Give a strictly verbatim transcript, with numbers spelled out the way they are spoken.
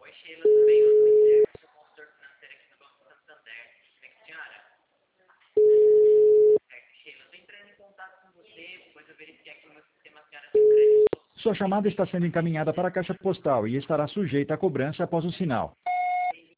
Oi, Sheila, tudo bem? Eu sou Guilherme, sou consultor financeiro aqui no Banco Santander. Tudo bem com a senhora? Certo, Sheila, eu estou entrando em contato com você, pois eu verifiquei aqui no meu sistema a senhora tem um crédito. Sua chamada está sendo encaminhada para a caixa postal e estará sujeita a cobrança após o sinal.